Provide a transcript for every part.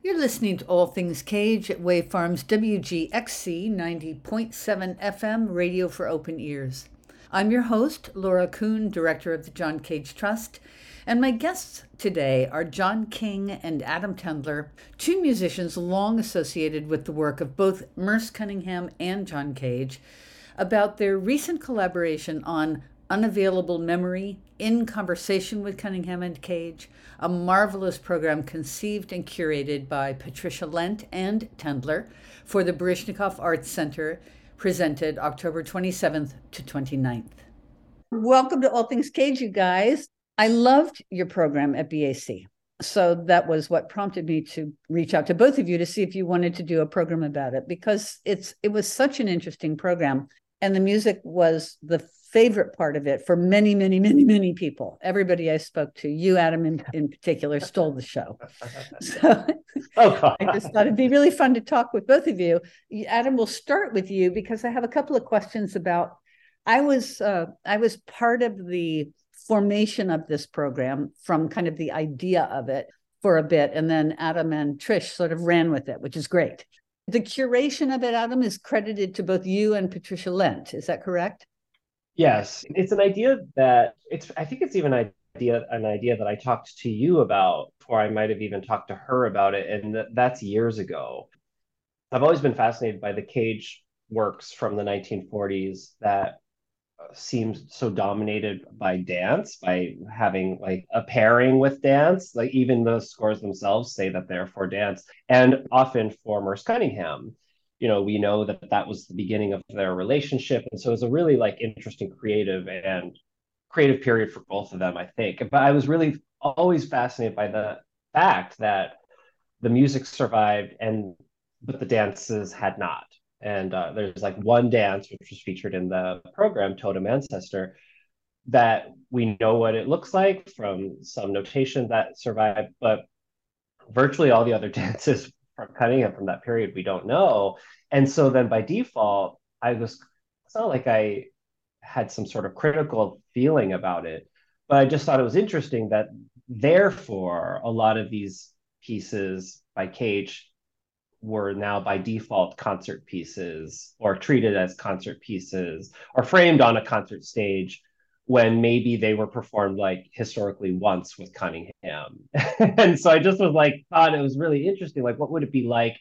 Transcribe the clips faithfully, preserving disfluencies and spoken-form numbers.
You're listening to All Things Cage at Wave Farms W G X C ninety point seven F M Radio for Open Ears. I'm your host, Laura Kuhn, Director of the John Cage Trust, and my guests today are John King and Adam Tendler, two musicians long associated with the work of both Merce Cunningham and John Cage, about their recent collaboration on Unavailable Memory in Conversation with Cunningham and Cage, a marvelous program conceived and curated by Patricia Lent and Tendler for the Baryshnikov Arts Center, presented October twenty-seventh to twenty-ninth. Welcome to All Things Cage, you guys. I loved your program at B A C. So that was what prompted me to reach out to both of you to see if you wanted to do a program about it, because it's it was such an interesting program. And the music was the favorite part of it for many, many, many, many people. Everybody I spoke to, you, Adam, in, in particular, stole the show. So Oh, I just thought it'd be really fun to talk with both of you. Adam, we'll start with you because I have a couple of questions about, I was, uh, I was part of the formation of this program from kind of the idea of it for a bit. And then Adam and Trish sort of ran with it, which is great. The curation of it, Adam, is credited to both you and Patricia Lent. Is that correct? yes. It's an idea that it's, I think it's even an idea, an idea that I talked to you about, or I might have even talked to her about it. And th- that's years ago. I've always been fascinated by the Cage works from the nineteen forties that seems so dominated by dance, by having like a pairing with dance. Like even the scores themselves say that they're for dance, and often for Merce Cunningham. You know, we know that that was the beginning of their relationship, and so it's a really like interesting creative and creative period for both of them, I think. But I was really always fascinated by the fact that the music survived and but the dances had not. And uh, there's like one dance which was featured in the program, Totem Ancestor, that we know what it looks like from some notation that survived, but virtually all the other dances from Cunningham from that period we don't know. And so then by default, I was, it's not like I had some sort of critical feeling about it, but I just thought it was interesting that therefore a lot of these pieces by Cage were now by default concert pieces or treated as concert pieces or framed on a concert stage when maybe they were performed like historically once with Cunningham. And so I just was like, thought it was really interesting. Like, what would it be like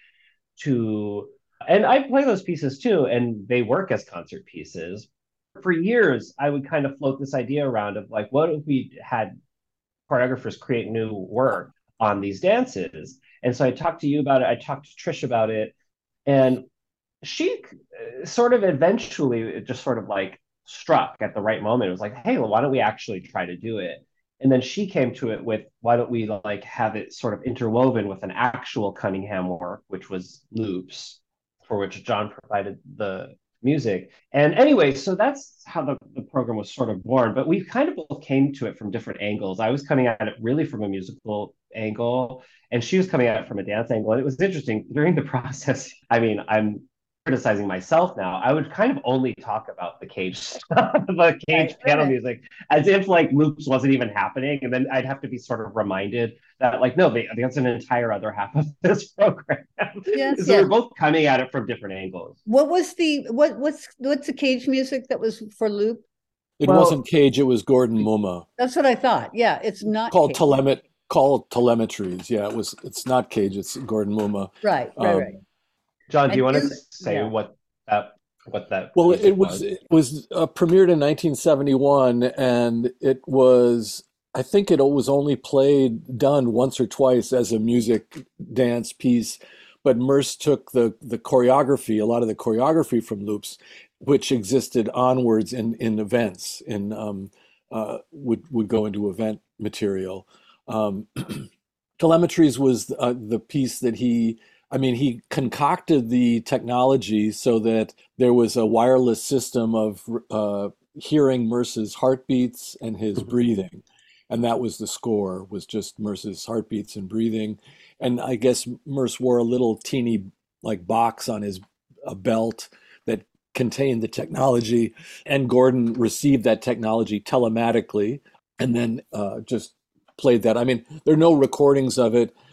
to, and I play those pieces too, and they work as concert pieces. For years, I would kind of float this idea around of like, what if we had choreographers create new work on these dances? And so I talked to you about it. I talked to Trish about it. And she sort of eventually it just sort of like struck at the right moment. It was like, hey, well, why don't we actually try to do it? And then she came to it with, why don't we like have it sort of interwoven with an actual Cunningham work, which was Loops, for which John provided the music. And anyway, so that's how the, the program was sort of born. But we kind of both came to it from different angles. I was coming at it really from a musical angle, and she was coming at it from a dance angle. And it was interesting during the process. I mean, I'm criticizing myself now. I would kind of only talk about the Cage stuff, the Cage Right, piano right. music, as if like Loops wasn't even happening. And then I'd have to be sort of reminded that like, no, they, that's an entire other half of this program. Yes, So we're yes. both coming at it from different angles. What was the what what's what's the Cage music that was for Loop? It Well, wasn't Cage, it was Gordon Muma, That's what I thought. Yeah, it's not called Cage. Telemet called Telemetries. Yeah, it was it's not Cage, it's Gordon Muma. Right, right, right. Um, John, do I you want to do. say Yeah. what that what that well, it music was was? it was uh, premiered in nineteen seventy-one, and it was I think it was only played done once or twice as a music dance piece, but Merce took the the choreography, a lot of the choreography from Loops, which existed onwards in in events, in um, uh, would would go into event material. Um, Telemetries was uh, the piece that he, I mean, he concocted the technology so that there was a wireless system of uh, hearing Merce's heartbeats and his Mhm. breathing. And that was the score, was just Merce's heartbeats and breathing. And I guess Merce wore a little teeny like box on his a belt that contained the technology. And Gordon received that technology telematically and then uh, just played that. I mean, there are no recordings of it.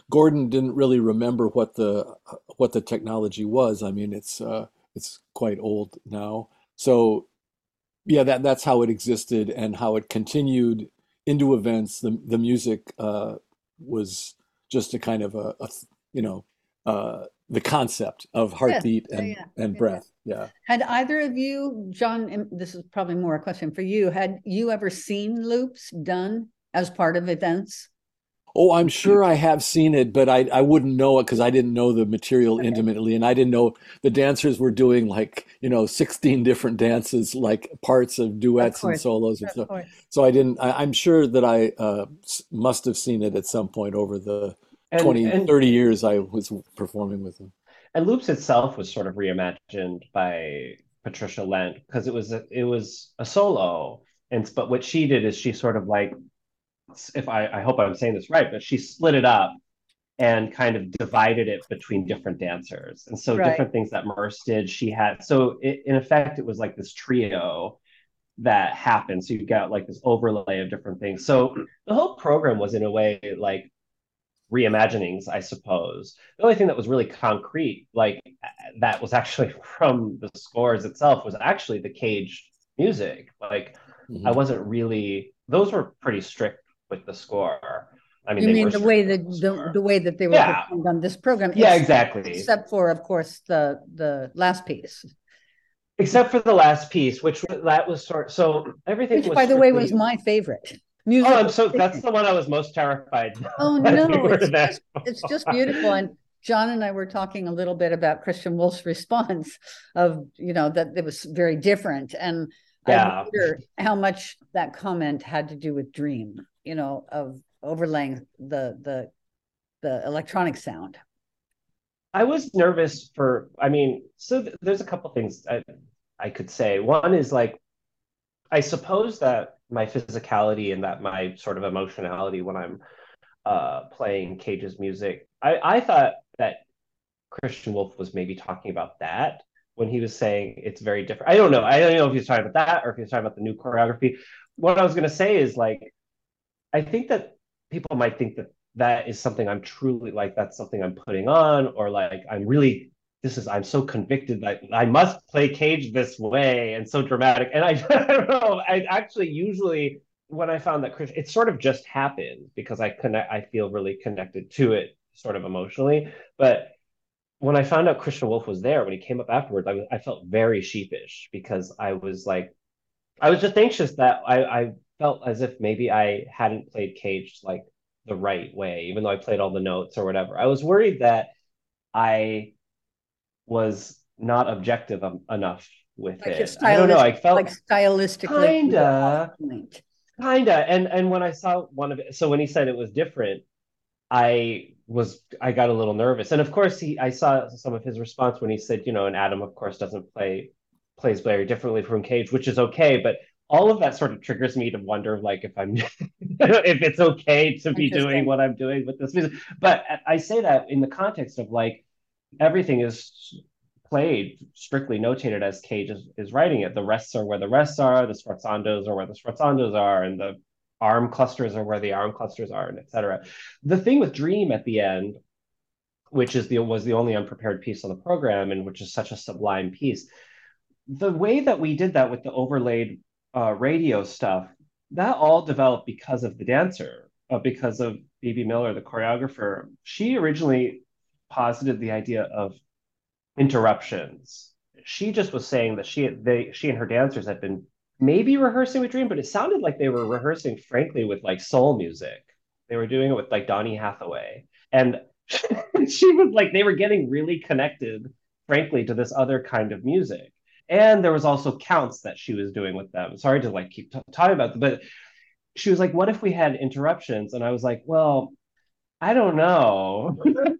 Gordon didn't really remember what the what the technology was. I mean, it's uh, it's quite old now. So yeah, that that's how it existed and how it continued into events. The the music uh, was just a kind of a, a you know uh, the concept of Yeah, heartbeat yeah, and yeah, and yeah, yeah. breath. Yeah. Had either of you, John, and this is probably more a question for you, had you ever seen loops done as part of events? Oh, I'm sure I have seen it, but I I wouldn't know it because I didn't know the material Okay, intimately, and I didn't know the dancers were doing like, you know, sixteen different dances, like parts of of duets and course, solos and of stuff. course. So I didn't, I, I'm sure that I uh, s- must have seen it at some point over the And twenty, and thirty years I was performing with them. and Loops itself was sort of reimagined by Patricia Lent because it was a, it was a solo. And but what she did is she sort of like, if I, I hope I'm saying this right, but she split it up and kind of divided it between different dancers. And so Right. different things that Merce did, she had. So it, in effect, it was like this trio that happened. So you got like this overlay of different things. So the whole program was in a way like reimaginings, I suppose. The only thing that was really concrete, like that was actually from the scores itself, was actually the Cage music. Like I Hmm. wasn't really; those were pretty strict with the score. I mean, You they mean were the way strict that with the the, score. the way that they were Yeah, performed on this program, yeah, ex exactly. except for, of course, the the last piece, Except for the last piece, which that was sort. So everything which, was by the way, was strictly. my favorite. Oh, I'm Musical so. That's Picnic. the one I was most terrified Oh that you no, were it's there just it's just beautiful. for. And John and I were talking a little bit about Christian Wolf's response of, you know, that it was very different. And I Yeah, wonder how much that comment had to do with Dream, you know, of overlaying the the the electronic sound. I was nervous for. I mean, so th- there's a couple things I, I could say. One is like I suppose that my physicality and that my sort of emotionality when I'm uh, playing Cage's music, I, I thought that Christian Wolf was maybe talking about that when he was saying it's very different. I don't know. I don't know if he was talking about that or if he was talking about the new choreography. What I was going to say is like I think that people might think that that is something I'm truly like, that's something I'm putting on, or like I'm really, this is, I'm so convicted that I must play Cage this way and so dramatic. And I, I don't know, I actually usually, when I found that Chris, it sort of just happened because I connect, I feel really connected to it sort of emotionally. But when I found out Christian Wolf was there, when he came up afterwards, I, was, I felt very sheepish because I was like, I was just anxious that I, I felt as if maybe I hadn't played Cage like the right way, even though I played all the notes or whatever. I was worried that I was not objective um, enough with Like your it. I don't know. stylist, I like felt stylistically, you were off kinda, point. kinda. And and when I saw one of it, so when he said it was different, I was I got a little nervous. And of course, he I saw some of his response when he said, you know, and Adam, of course, doesn't play plays very differently from Cage, which is okay. But all of that sort of triggers me to wonder, like, if I'm if it's okay to be doing Interesting. what I'm doing with this music. But I say that in the context of like everything is played strictly notated as Cage is, is writing it. The rests are where the rests are, the sforzandos are where the sforzandos are, and the arm clusters are where the arm clusters are, and et cetera. The thing with Dream at the end, which is the was the only unprepared piece on the program, and which is such a sublime piece, the way that we did that with the overlaid uh, radio stuff, that all developed because of the dancer, uh, because of Phoebe Miller, the choreographer. She originally posited the idea of interruptions. She just was saying that she they she and her dancers had been maybe rehearsing with Dream, but it sounded like they were rehearsing, frankly, with like soul music. They were doing it with like Donny Hathaway, and she was like they were getting really connected, frankly, to this other kind of music. And there was also counts that she was doing with them. Sorry to like keep t- talking about them, but she was like, "What if we had interruptions?" And I was like, "Well, I don't know."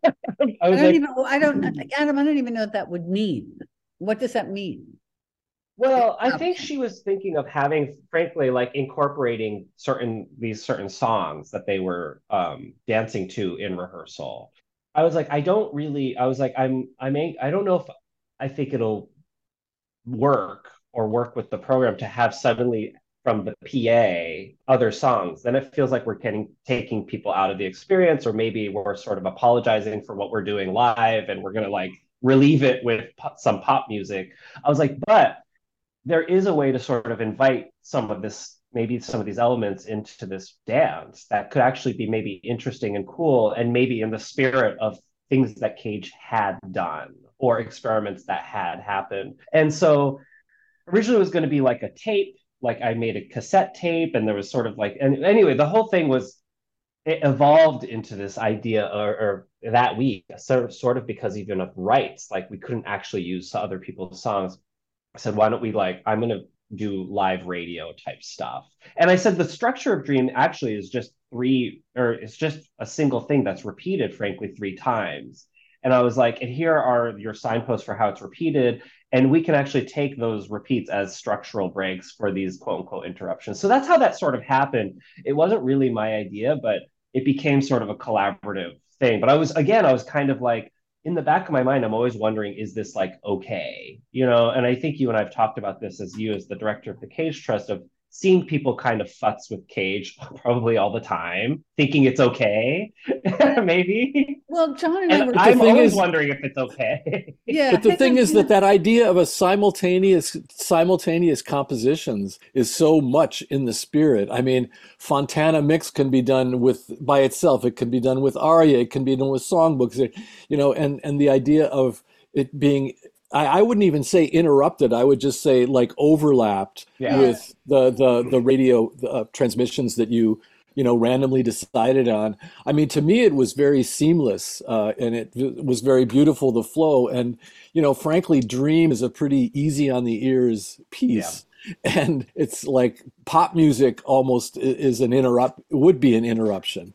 I I was don't like, even, I don't, Adam, I don't even know what that would mean. What does that mean? well, I think Interruption. she was thinking of having, frankly, like incorporating certain these certain songs that they were um, dancing to in rehearsal. I was like, I don't really. I was like, I'm, I'm, I don't know if I think it'll work or work with the program to have suddenly. from the P A other songs, then it feels like we're getting taking people out of the experience, or maybe we're sort of apologizing for what we're doing live and we're going to like relieve it with pop, some pop music. I was like, but there is a way to sort of invite some of this, maybe some of these elements into this dance that could actually be maybe interesting and cool, and maybe in the spirit of things that Cage had done or experiments that had happened. And so originally it was going to be like a tape, like I made a cassette tape, and there was sort of like, and anyway, the whole thing was, it evolved into this idea, or, or that week, sort of, sort of because even of rights, like we couldn't actually use other people's songs. I said, why don't we like, I'm going to do live radio type stuff. And I said, the structure of Dream actually is just three, or it's just a single thing that's repeated, frankly, three times. And I was like, and here are your signposts for how it's repeated. And we can actually take those repeats as structural breaks for these quote unquote interruptions. So that's how that sort of happened. It wasn't really my idea, but it became sort of a collaborative thing. But I was, again, I was kind of like, in the back of my mind, I'm always wondering, is this like okay? You know, and I think you and I've talked about this as you as the director of the Cage Trust, of seeing people kind of futz with Cage probably all the time, thinking it's okay, maybe. Well, John and I And were. I'm always is, wondering if it's okay. Yeah. but the hang thing on, is hang that on. that idea of a simultaneous simultaneous compositions is so much in the spirit. I mean, Fontana Mix can be done with by itself. It can be done with aria. It can be done with songbooks. You know, and and the idea of it being, I, I wouldn't even say interrupted. I would just say like overlapped Yeah. with the the the radio uh, transmissions that you you know randomly decided on. I mean, to me, it was very seamless, uh, and it v- was very beautiful, the flow. And you know, frankly, Dream is a pretty easy on the ears Yeah. piece. And it's like pop music almost i- is an interrupt, would be an interruption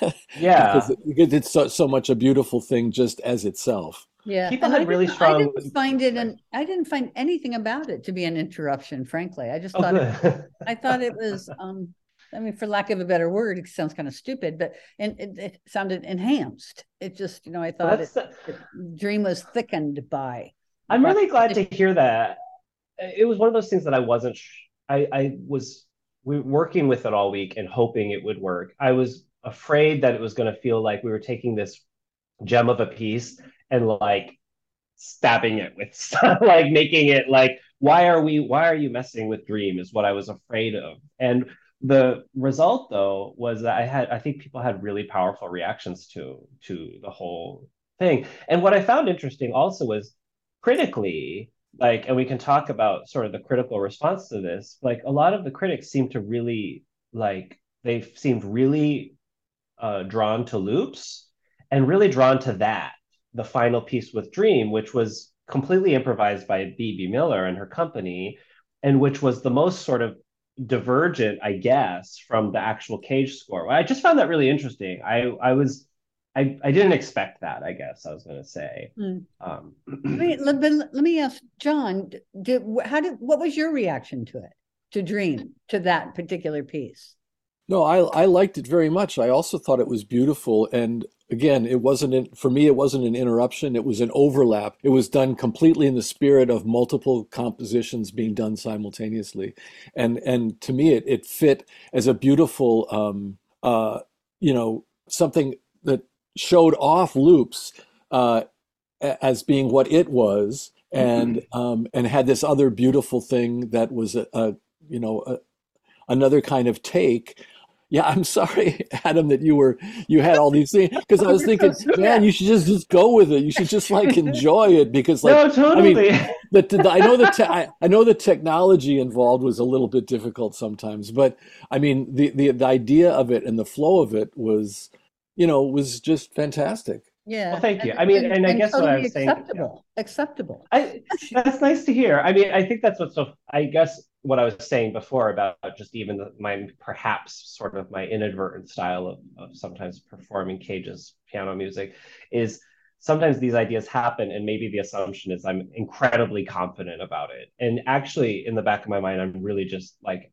because Yeah. it, because it's so, so much a beautiful thing just as itself. Yeah, People and I had really didn't. I strong. didn't find it, Sorry. and I didn't find anything about it to be an interruption. Frankly, I just Oh, thought it. good. I thought it was. Um, I mean, for lack of a better word, it sounds kind of stupid, but and it, it sounded enhanced. It just, you know, I Well, thought it, that's. it. Dream was thickened by. I'm by really glad to hear that. It was one of those things that I wasn't. I I was we working with it all week and hoping it would work. I was afraid that it was going to feel like we were taking this gem of a piece and like stabbing it with stuff, like making it like, why are we why are you messing with Dream, is what I was afraid of. And the result though was that I had I think people had really powerful reactions to to the whole thing. And what I found interesting also was critically, like, and we can talk about sort of the critical response to this, like a lot of the critics seem to really like they seemed really uh, drawn to loops and really drawn to that, the final piece with Dream, which was completely improvised by Bebe Miller and her company, and which was the most sort of divergent, I guess, from the actual Cage score. I just found that really interesting. I I was I I didn't expect that, I guess I was going to say. Mm. Um, Let me, let, let me ask John. Did how did what was your reaction to it, to Dream, to that particular piece? No, I I liked it very much. I also thought it was beautiful. And again, it wasn't in, for me, it wasn't an interruption. It was an overlap. It was done completely in the spirit of multiple compositions being done simultaneously. And and to me, it it fit as a beautiful um uh you know something that showed off loops uh a- as being what it was, and um and had this other beautiful thing that was a, a you know a, another kind of take. Yeah, I'm sorry, Adam, that you were you had all these things, because I was thinking, man, you should just just go with it. You should just like enjoy it, because like no, I mean, totally. the, the I know the te I, I know the technology involved was a little bit difficult sometimes, but I mean the the the idea of it and the flow of it was, you know, was just fantastic. Yeah. Well, thank you. And, I mean, and, and I and guess what I totally was saying, yeah. acceptable. Acceptable. I that's nice to hear. I mean, I think that's what's so. I guess what I was saying before about just even the, my perhaps sort of my inadvertent style of, of sometimes performing Cage's piano music is sometimes these ideas happen, and maybe the assumption is I'm incredibly confident about it, and actually in the back of my mind I'm really just like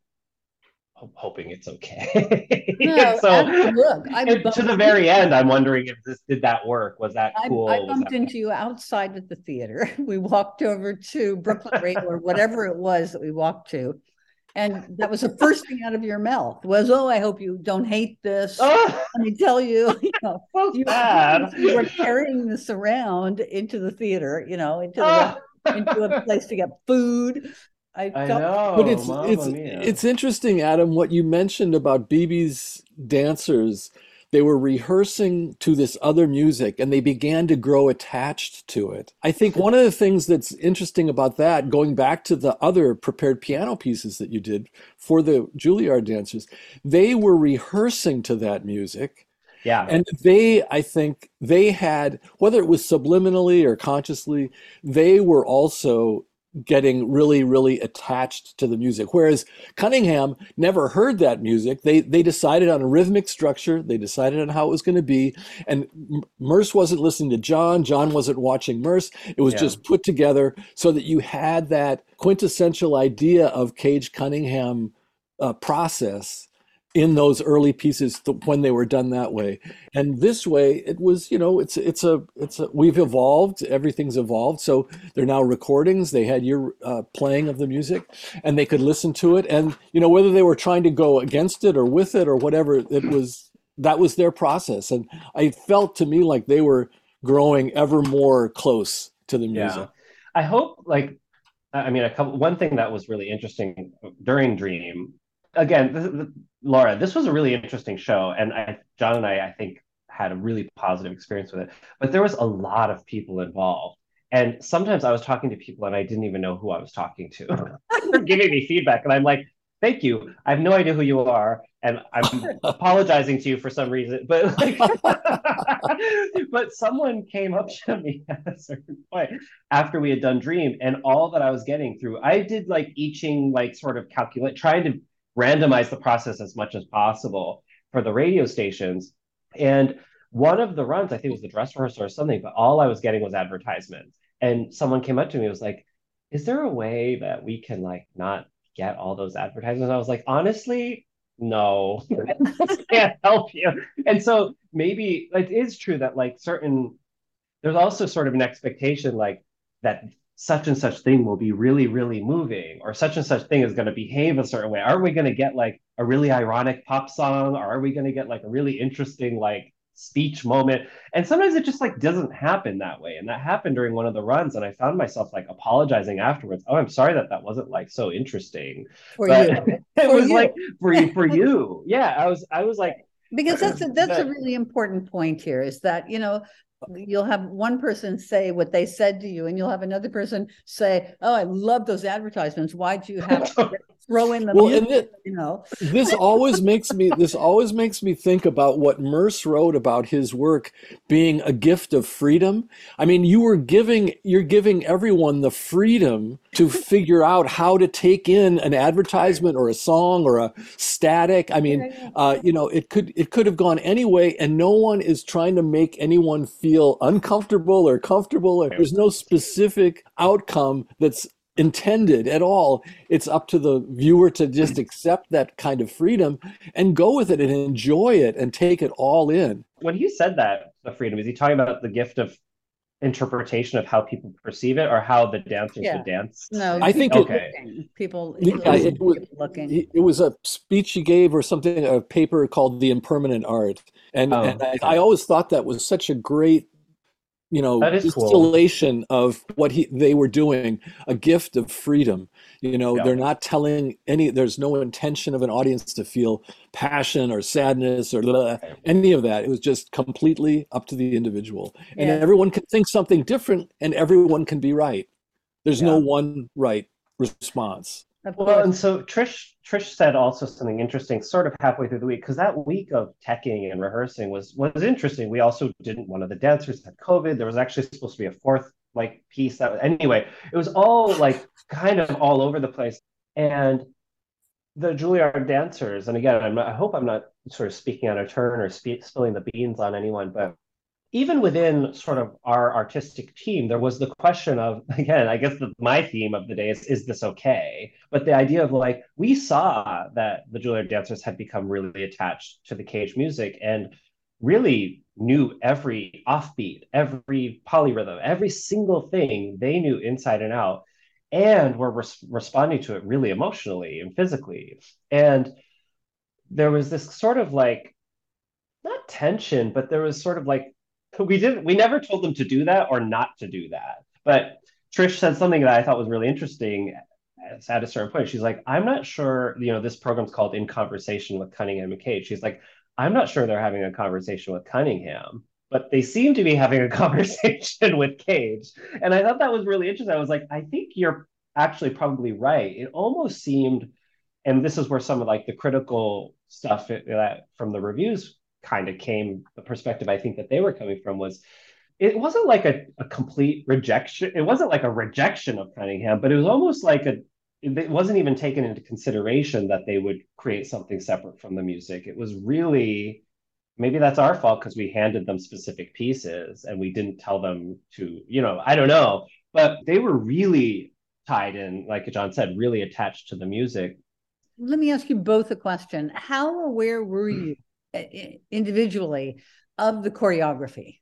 ho- hoping it's okay. And No, so actually, look, I and to the bumped, very end, I'm wondering if this did that work? Was that I, I cool? Was bumped that into you outside of the theater. We walked over to Brooklyn Rail or whatever it was that we walked to. And that was the first thing out of your mouth was, "Oh, I hope you don't hate this. Oh, Let me tell you, you know, so you, sad. you were carrying this around into the theater, you know, into the Oh, into a place to get food." I I felt But know, it's Mamma it's Mia. it's interesting, Adam, what you mentioned about B B's dancers. They were rehearsing to this other music and they began to grow attached to it. I think one of the things that's interesting about that, going back to the other prepared piano pieces that you did for the Juilliard dancers, they were rehearsing to that music. Yeah, And they, I think, they had, whether it was subliminally or consciously, they were also getting really, really attached to the music. Whereas Cunningham never heard that music. They they decided on a rhythmic structure. They decided on how it was going to be. And Merce wasn't listening to John. John wasn't watching Merce. It was yeah. just put together so that you had that quintessential idea of Cage Cunningham uh, process in those early pieces th- when they were done that way. And this way it was, you know, it's it's a it's a we've evolved, everything's evolved. So they're now recordings. They had your uh, playing of the music and they could listen to it. And, you know, whether they were trying to go against it or with it or whatever, it was that was their process. And I felt to me like they were growing ever more close to the Yeah. music. I hope like I mean a couple one thing that was really interesting during Dream, again, this, this, Laura, this was a really interesting show, and I, John and I, I think, had a really positive experience with it. But there was a lot of people involved, and sometimes I was talking to people and I didn't even know who I was talking to. They're giving me feedback, and I'm like, "Thank you. I have no idea who you are, and I'm apologizing to you for some reason." But like, but someone came up to me at a certain point after we had done Dream, and all that I was getting through, I did like I Ching, like sort of calculate, trying to randomize the process as much as possible for the radio stations. And one of the runs, I think it was the dress rehearsal or something, but all I was getting was advertisements. And someone came up to me and was like, "Is there a way that we can like not get all those advertisements?" I was like, honestly, no, I can't help you. And so maybe it is true that like certain, there's also sort of an expectation like that such and such thing will be really, really moving, or such and such thing is going to behave a certain way. Are we going to get like a really ironic pop song, or are we going to get like a really interesting like speech moment? And sometimes it just like doesn't happen that way. And that happened during one of the runs, and I found myself like apologizing afterwards. "Oh, I'm sorry that that wasn't like so interesting," for but you, it for was you. like for you, for you. Yeah, I was, I was like, Because that's a, that's a but really important point here is that, you know, you'll have one person say what they said to you and you'll have another person say, "Oh, I love those advertisements. Why'd you have to throw in the Well, and music?" it, You know, this always makes me this always makes me think about what Merce wrote about his work being a gift of freedom. I mean, you were giving you're giving everyone the freedom to figure out how to take in an advertisement or a song or a static. I mean, uh, you know, it could it could have gone any way, and no one is trying to make anyone feel uncomfortable or comfortable. Or there's no specific outcome that's intended at all. It's up to the viewer to just accept that kind of freedom and go with it and enjoy it and take it all in. when he said that, the freedom, is he talking about the gift of interpretation of how people perceive it, or how the dancers yeah, would dance? no, I think it, Okay. people, yeah, it was people looking. it was a speech he gave or something, a paper called The Impermanent Art. And, and Oh, I, okay. I always thought that was such a great, you know, That is cool. distillation of what he they were doing, a gift of freedom. You know, Yeah. they're not telling any, there's no intention of an audience to feel passion or sadness or blah, any of that. It was just completely up to the individual. And Yeah, everyone can think something different and everyone can be right. There's no Yeah. one right response. of Well, course. and so Trish Trish said also something interesting, sort of halfway through the week, because that week of teching and rehearsing was was interesting. We also didn't. One of the dancers had COVID. There was actually supposed to be a fourth like piece that anyway. It was all like kind of all over the place. And the Juilliard dancers, and again, I'm not, I hope I'm not sort of speaking out of turn or spe- spilling the beans on anyone, but even within sort of our artistic team, there was the question of, again, I guess the, my theme of the day is, is this okay? But the idea of like, we saw that the Juilliard dancers had become really attached to the Cage music and really knew every offbeat, every polyrhythm, every single thing they knew inside and out. and we're res- responding to it really emotionally and physically. And there was this sort of like, not tension, but there was sort of like, we didn't, we never told them to do that or not to do that. But Trish said something that I thought was really interesting at a certain point. She's like, I'm not sure, you know, this program's called In Conversation with Cunningham and Cage. She's like, I'm not sure they're having a conversation with Cunningham, but they seem to be having a conversation with Cage. And I thought that was really interesting. I was like, I think you're actually probably right. It almost seemed, and this is where some of like the critical stuff that from the reviews kind of came, the perspective I think that they were coming from was it wasn't like a, a complete rejection. It wasn't like a rejection of Cunningham, but it was almost like a, it wasn't even taken into consideration that they would create something separate from the music. It was really, maybe that's our fault because we handed them specific pieces and we didn't tell them to, you know, I don't know, but they were really tied in, like John said, really attached to the music. Let me ask you both a question. How aware were you individually of the choreography?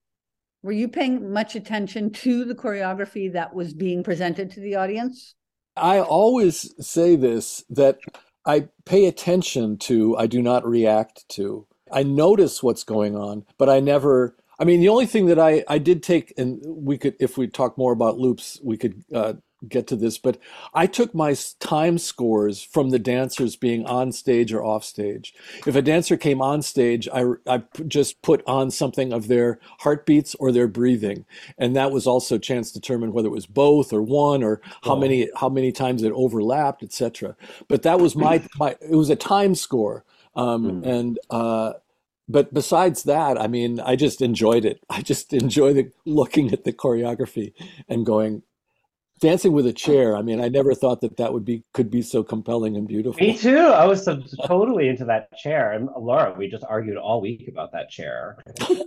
Were you paying much attention to the choreography that was being presented to the audience? I always say this, that I pay attention to, I do not react to. I notice what's going on, but I never, I mean, the only thing that I, I did take, and we could, if we talk more about loops, we could uh, get to this, but I took my time scores from the dancers being on stage or off stage. If a dancer came on stage, I, I just put on something of their heartbeats or their breathing. And that was also a chance to determine whether it was both or one or how Oh. many how many times it overlapped, et cetera. But that was my, my it was a time score. Um, Mm. and uh, but besides that, I mean, I just enjoyed it. I just enjoy the looking at the choreography and going, Dancing with a Chair. I mean, I never thought that that would be could be so compelling and beautiful. Me too. I was so, totally into that chair. And Laura, we just argued all week about that chair.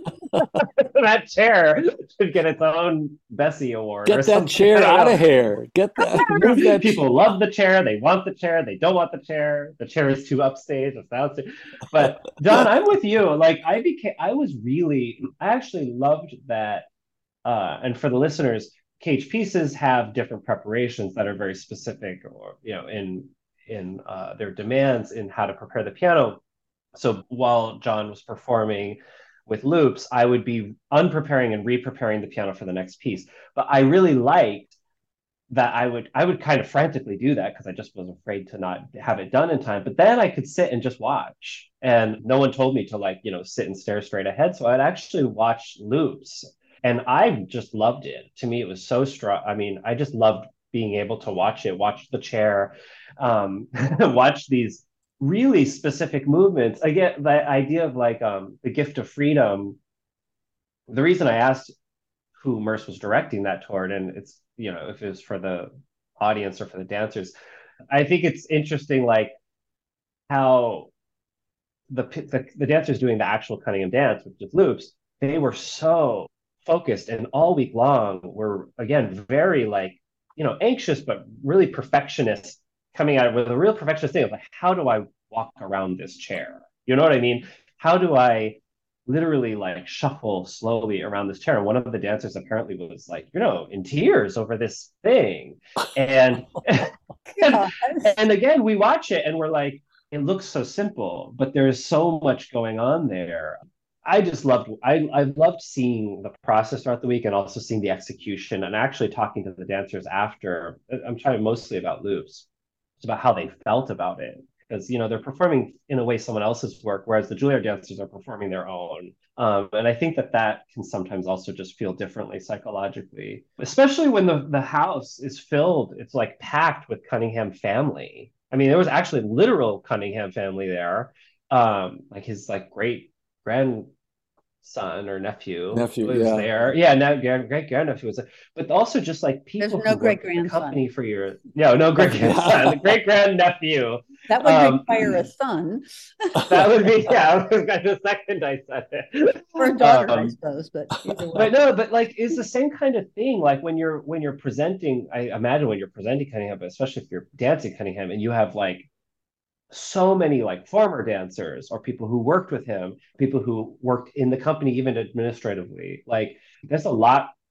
That chair should get its own Bessie Award. Get or that something. chair I don't out know. of here. Get that. Move that. People love the chair. They want the chair. They don't want the chair. The chair is too upstage. It's downstage. But John, I'm with you. Like I became, I was really, I actually loved that. Uh, and for the listeners, Cage pieces have different preparations that are very specific, or you know, in in uh, their demands in how to prepare the piano. So while John was performing with loops, I would be unpreparing and re-preparing the piano for the next piece. But I really liked that I would I would kind of frantically do that because I just was afraid to not have it done in time. But then I could sit and just watch, and no one told me to like you know sit and stare straight ahead. So I'd actually watch loops, and I just loved it. To me, it was so strong. I mean, I just loved being able to watch it, watch the chair, um, watch these really specific movements. Again, the idea of like um, the gift of freedom. The reason I asked who Merce was directing that toward, and it's you know if it was for the audience or for the dancers, I think it's interesting like how the the, the dancers doing the actual Cunningham dance, which is loops, they were so focused and all week long were again very like you know anxious but really perfectionist, coming at it with a real perfectionist thing of like how do I walk around this chair, you know what I mean, how do I literally like shuffle slowly around this chair. And one of the dancers apparently was like, you know, in tears over this thing. And and, and again, we watch it and we're like, it looks so simple, but there's so much going on there. I just loved I, I loved seeing the process throughout the week and also seeing the execution and actually talking to the dancers after. I'm talking mostly about loops. It's about how they felt about it. Because you know they're performing in a way someone else's work, whereas the Juilliard dancers are performing their own. Um, and I think that that can sometimes also just feel differently psychologically, especially when the the house is filled. It's like packed with Cunningham family. I mean, there was actually literal Cunningham family there, um, like his like great grand son or nephew Nephew, was yeah. there. Yeah, now great grandnephew was there. But also just like people There's no who worked great-grandson. at the company for years. No, no great grandson, the great grandnephew. That would Um, require a son That would be yeah. The second I said it, or a daughter, I Um, suppose, but either way. but no, but like it's the same kind of thing. Like when you're when you're presenting, I imagine when you're presenting Cunningham, but especially if you're dancing Cunningham, and you have like so many like former dancers or people who worked with him, people who worked in the company, even administratively. Like there's a lot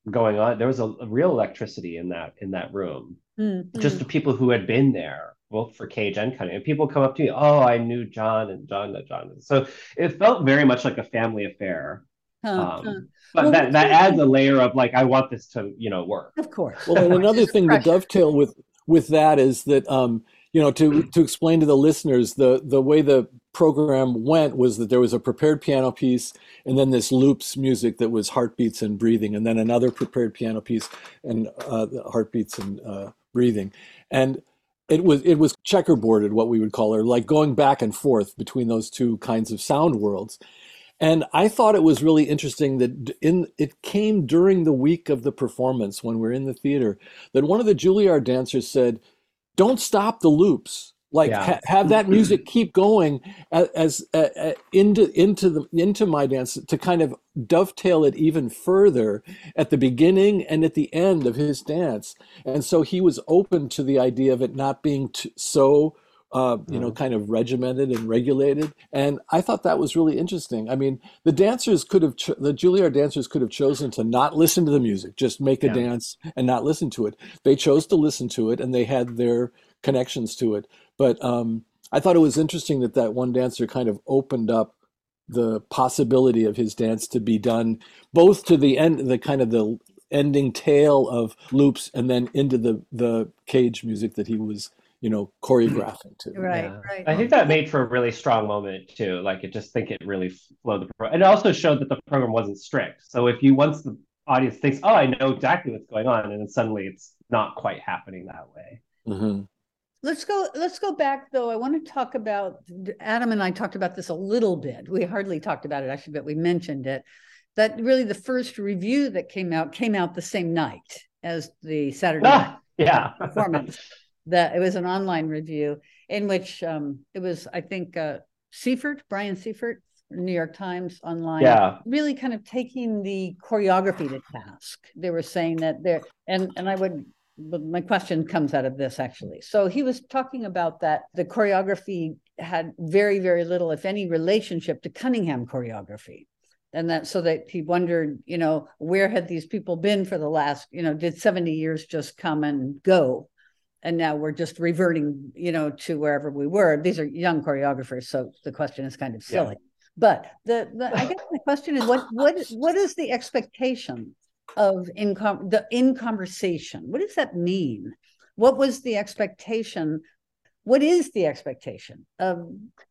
going on. There was a, a real electricity in that in that room. Just Mm-hmm. the people who had been there, both for Cage and Cunningham. And people come up to me, oh, I knew John and John that John. So it felt very much like a family affair. Huh, huh. Um, but Well, that what's that adds your, a layer of like, I want this to, you know, work. of course, Well, of and course, another there's a thing to pressure. dovetail with with that is that um, you know, to to explain to the listeners, the the way the program went was that there was a prepared piano piece and then this loops music that was heartbeats and breathing, and then another prepared piano piece and uh, heartbeats and uh, breathing, and it was it was checkerboarded, what we would call it, like going back and forth between those two kinds of sound worlds. And I thought it was really interesting that in it came during the week of the performance when we're in the theater that one of the Juilliard dancers said, "Don't stop the loops. Like Yeah. ha have that music keep going as, as uh, uh, into into the into my dance to kind of dovetail it even further at the beginning and at the end of his dance." And so he was open to the idea of it not being t so uh, you know, Mhm. kind of regimented and regulated. And I thought that was really interesting. I mean, the dancers could have, ch the Juilliard dancers could have chosen to not listen to the music, just make a Yeah. dance and not listen to it. They chose to listen to it and they had their connections to it. But um, I thought it was interesting that that one dancer kind of opened up the possibility of his dance to be done both to the end, the kind of the ending tail of loops, and then into the the Cage music that he was, you know, choreographing to. Right, Yeah. right. I think that made for a really strong moment too. Like it just think it really flowed the pro. It also showed that the program wasn't strict. So if you once the audience thinks, oh, I know exactly what's going on, and then suddenly it's not quite happening that way. Mm-hmm. Let's go, let's go back though. I want to talk about, Adam and I talked about this a little bit. We hardly talked about it actually, but we mentioned it. That really the first review that came out came out the same night as the Saturday night Ah, yeah. performance. That it was an online review in which um, it was, I think, uh, Seifert, Brian Seifert, New York Times online, Yeah. really kind of taking the choreography to task. They were saying that there, and and I would, but my question comes out of this actually. So he was talking about that the choreography had very, very little, if any, relationship to Cunningham choreography. And that so that he wondered, you know, where had these people been for the last, you know, did seventy years just come and go? And now we're just reverting, you know, to wherever we were. These are young choreographers, so the question is kind of silly. Yeah. But the, the I guess the question is what what what is the expectation of in com- the in conversation? What does that mean? What was the expectation? What is the expectation of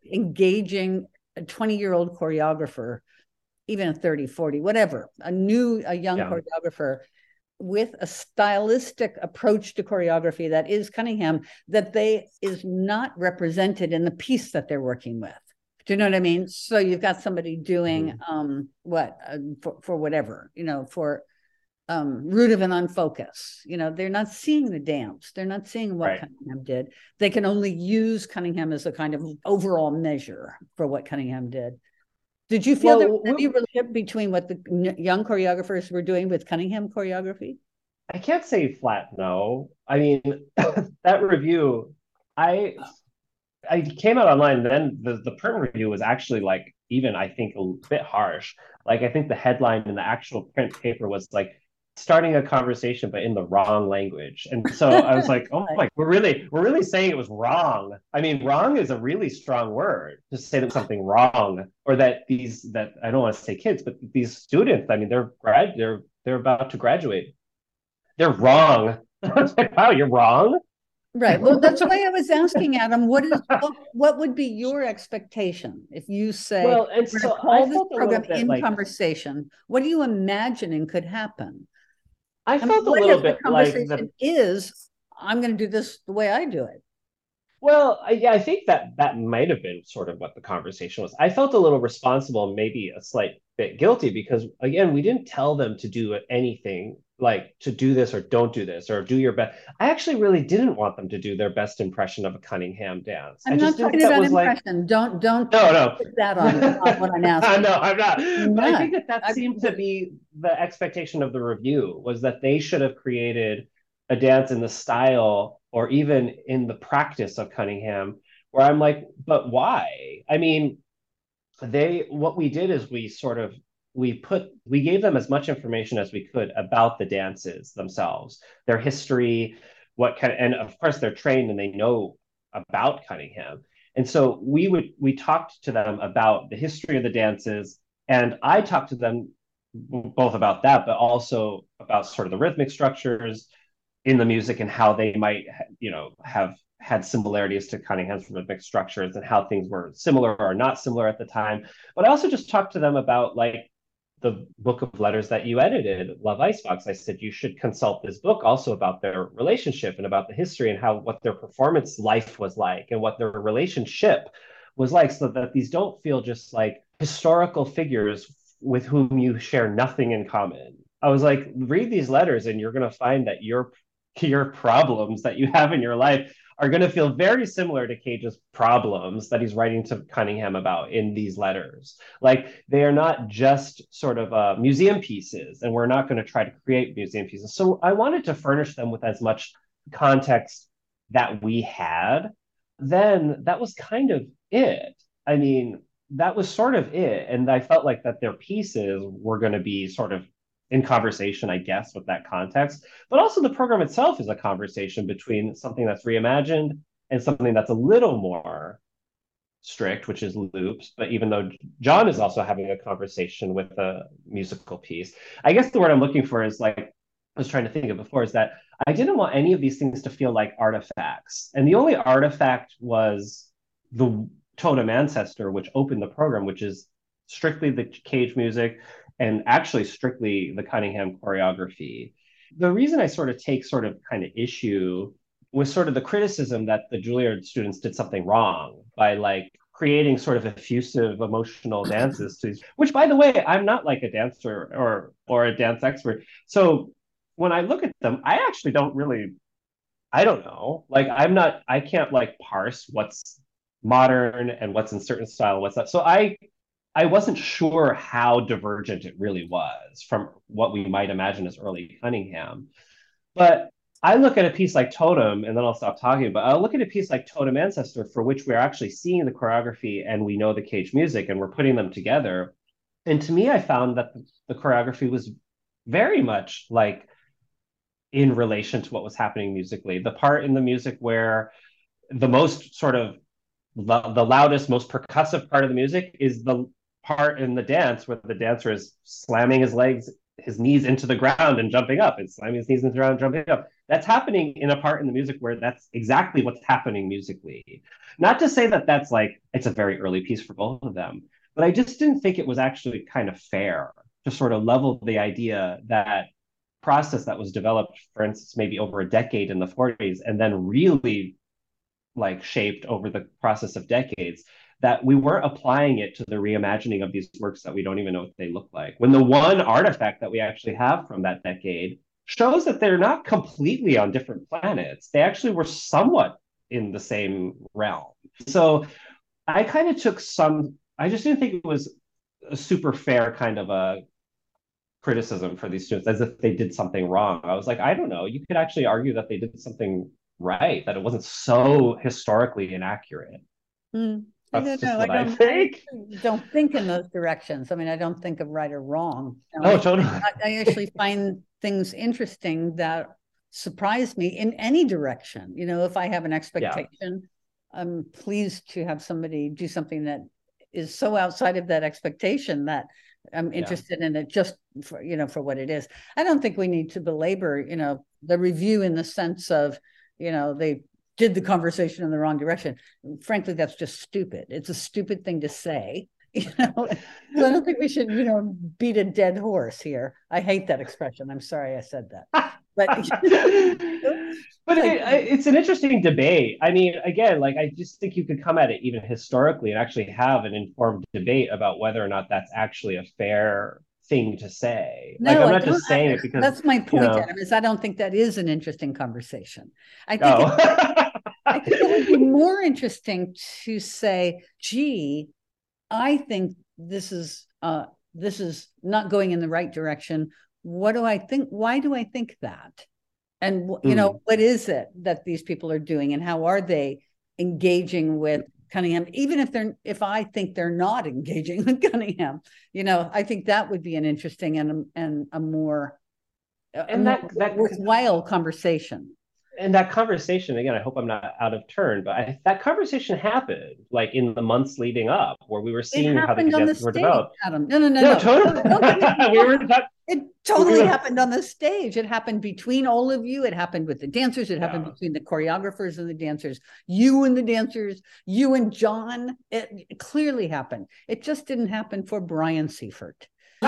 engaging a twenty-year-old choreographer, even a thirty, forty, whatever, a new, a young yeah. choreographer with a stylistic approach to choreography that is Cunningham, that they is not represented in the piece that they're working with. Do you know what I mean? So you've got somebody doing mm-hmm. um, what uh, for, for whatever, you know, for um, Root of an Unfocus. You know, they're not seeing the dance. They're not seeing what right. Cunningham did. They can only use Cunningham as a kind of overall measure for what Cunningham did. Did you feel well, there was any relationship between what the young choreographers were doing with Cunningham choreography? I can't say flat no. I mean, that review, I I came out online, and then the, the print review was actually like, even I think a bit harsh. Like I think the headline in the actual print paper was like, starting a conversation but in the wrong language. And so I was like, oh my, we're really we're really saying it was wrong. I mean, wrong is a really strong word to say that something wrong, or that these that I don't want to say kids, but these students, I mean, they're grad they're they're about to graduate. They're wrong. I was like, wow, you're wrong. Right. Well, that's why I was asking, Adam, what is what, what would be your expectation if you say, well, and so call this program in like, conversation? What are you imagining could happen? I felt I mean, a little bit the conversation like the is, I'm going to do this the way I do it. Well, I, yeah, I think that that might have been sort of what the conversation was. I felt a little responsible, maybe a slight bit guilty, because again, we didn't tell them to do anything like to do this or don't do this or do your best. I actually really didn't want them to do their best impression of a Cunningham dance. I'm I just not talking about impression. Like, don't don't no no put that on, on what I'm asking. No, I'm not. I'm but not. I think that that I, seemed to be the expectation of the review, was that they should have created a dance in the style or even in the practice of Cunningham, where I'm like, but why? I mean, they what we did is we sort of we put we gave them as much information as we could about the dances themselves, their history, what kind of, and of course they're trained and they know about Cunningham. And so we would we talked to them about the history of the dances, and I talked to them both about that, but also about sort of the rhythmic structures in the music and how they might, you know, have had similarities to Cunningham's rhythmic structures and how things were similar or not similar at the time. But I also just talked to them about like the book of letters that you edited, Love Icebox. I said you should consult this book also about their relationship and about the history and how what their performance life was like and what their relationship was like, so that these don't feel just like historical figures with whom you share nothing in common. I was like, read these letters and you're going to find that your your problems that you have in your life are going to feel very similar to Cage's problems that he's writing to Cunningham about in these letters. Like, they are not just sort of uh, museum pieces, and we're not going to try to create museum pieces. So I wanted to furnish them with as much context that we had. Then that was kind of it. I mean, that was sort of it. And I felt like that their pieces were going to be sort of in conversation, I guess, with that context. But also the program itself is a conversation between something that's reimagined and something that's a little more strict, which is loops. But even though John is also having a conversation with a musical piece, I guess the word I'm looking for is like, I was trying to think of before, is that I didn't want any of these things to feel like artifacts. And the only artifact was the Totem Ancestor, which opened the program, which is strictly the Cage music and actually strictly the Cunningham choreography. The reason I sort of take sort of kind of issue with sort of the criticism that the Juilliard students did something wrong by like creating sort of effusive emotional dances to these, which by the way, I'm not like a dancer or or a dance expert. So when I look at them, I actually don't really, I don't know. Like I'm not, I can't like parse what's modern and what's in certain style, what's not. So I I wasn't sure how divergent it really was from what we might imagine as early Cunningham. But I look at a piece like Totem, and then I'll stop talking, but I'll look at a piece like Totem Ancestor, for which we're actually seeing the choreography and we know the Cage music and we're putting them together. And to me, I found that the choreography was very much like in relation to what was happening musically. The part in the music where the most sort of the loudest, most percussive part of the music is the part in the dance where the dancer is slamming his legs, his knees into the ground and jumping up, and slamming his knees into the ground and jumping up. That's happening in a part in the music where that's exactly what's happening musically. Not to say that that's like, it's a very early piece for both of them, but I just didn't think it was actually kind of fair to sort of level the idea that process that was developed, for instance, maybe over a decade in the forties, and then really like shaped over the process of decades, that we weren't applying it to the reimagining of these works that we don't even know what they look like. When the one artifact that we actually have from that decade shows that they're not completely on different planets. They actually were somewhat in the same realm. So I kind of took some, I just didn't think it was a super fair kind of a criticism for these students as if they did something wrong. I was like, I don't know. You could actually argue that they did something right, that it wasn't so historically inaccurate. Mm. I That's don't just know. what I I don't, think. I don't think in those directions. I mean, I don't think of right or wrong. You know, Oh, I, totally. I, I actually find things interesting that surprise me in any direction. You know, if I have an expectation, yeah. I'm pleased to have somebody do something that is so outside of that expectation that I'm interested yeah. in it just for, you know, for what it is. I don't think we need to belabor, you know, the review in the sense of, you know, they did the conversation in the wrong direction. Frankly, that's just stupid. It's a stupid thing to say. You know, so I don't think we should, you know, beat a dead horse here. I hate that expression. I'm sorry I said that. But but like, it, it's an interesting debate. I mean, again, like I just think you could come at it even historically and actually have an informed debate about whether or not that's actually a fair thing to say. No, like I'm I not just saying I, it because that's my point, you know, Adam, is I don't think that is an interesting conversation. I think, oh. it, I think it would be more interesting to say, gee, I think this is uh, this is not going in the right direction. What do I think? Why do I think that? And you mm. know, what is it that these people are doing, and how are they engaging with Cunningham, even if they're if I think they're not engaging with Cunningham, you know, I think that would be an interesting and and a more and a that more that worthwhile conversation. And that conversation, again, I hope I'm not out of turn, but I, that conversation happened like in the months leading up, where we were seeing how the cadettes were developed. Adam. No, no, no, no, no. totally. we were not, it totally we were, happened on the stage. It happened between all of you. It happened with the dancers. It yeah. happened between the choreographers and the dancers. You and the dancers. You and John. It, it clearly happened. It just didn't happen for Brian Seifert. he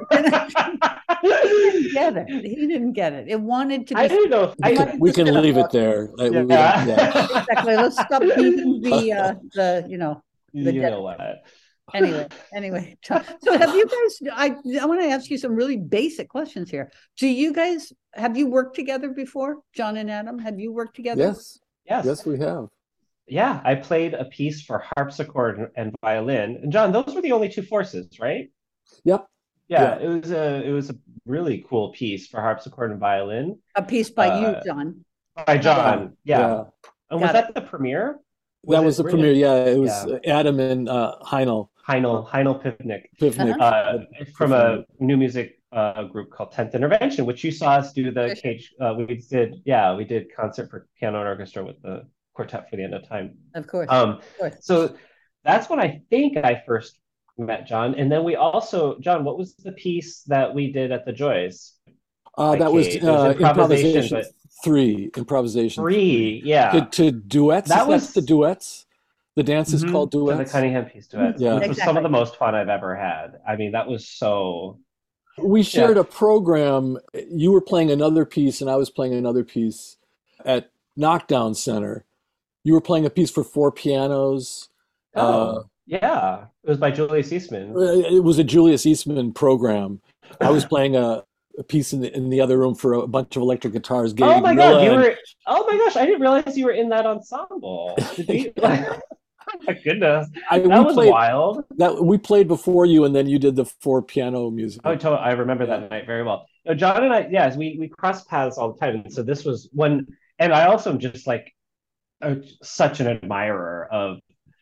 didn't get it. He didn't get it. It wanted to be. I don't know. We can, we can leave it there. Like, yeah. we yeah. Exactly. Let's stop beating the uh, the you know the you dead. know what. Anyway, anyway. So have you guys? I I want to ask you some really basic questions here. Do you guys have you worked together before, John and Adam? Have you worked together? Yes. Yes. Yes, we have. Yeah, I played a piece for harpsichord and violin. And John, those were the only two forces, right? Yep. Yeah, yeah, it was a it was a really cool piece for harpsichord and violin. A piece by uh, you, John. By John, yeah. yeah. And was Got that it. the premiere? Was that was the really? premiere. Yeah, it was yeah. Adam and uh, Heinel. Heinel, Heinel Pivnik. Pivnik. Uh, from a new music uh, group called tenth Intervention, which you saw us do the cage. Uh, we did, yeah, we did concert for piano and orchestra with the quartet for the end of time. Of course. Um, of course. So that's when I think I first met John, and then we also, John, what was the piece that we did at the Joyce? Uh, that was, uh, was improvisation, improvisation three. Improvisation three, yeah. To, to duets. That was the duets. The dance is mm-hmm, called duets. To the Cunningham piece duets, yeah. which exactly. was some of the most fun I've ever had. I mean, that was so. We shared yeah. a program. You were playing another piece, and I was playing another piece at Knockdown Center. You were playing a piece for four pianos. Oh. Uh, Yeah, it was by Julius Eastman. It was a Julius Eastman program. I was playing a, a piece in the in the other room for a bunch of electric guitars. Gabe oh my Miller god, you and... were! Oh my gosh, I didn't realize you were in that ensemble. Did you, like, oh my goodness, I, that was played, wild. That we played before you, and then you did the four piano music. Oh, totally. I remember yeah. that night very well. No, John and I, yes, we we crossed paths all the time, and so this was one. And I also am just like a, such an admirer of.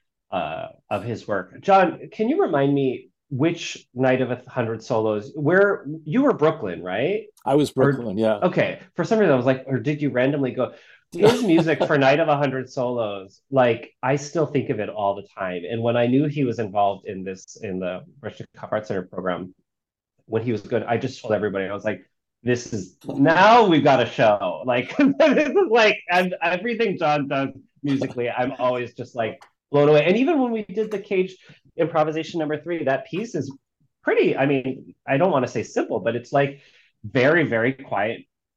Uh, of his work. John, can you remind me which Night of a Hundred Solos, where you were Brooklyn, right? I was Brooklyn, or, yeah. Okay. For some reason I was like, or did you randomly go? His music for Night of a Hundred Solos, like I still think of it all the time. And when I knew he was involved in this, in the Rushnikov Art Center program, when he was good, I just told everybody, I was like, this is, now we've got a show. Like, this is like, and everything John does musically, I'm always just like, blown away. And even when we did the Cage improvisation number three, that piece is pretty, I mean, I don't want to say simple, but it's like very, very quiet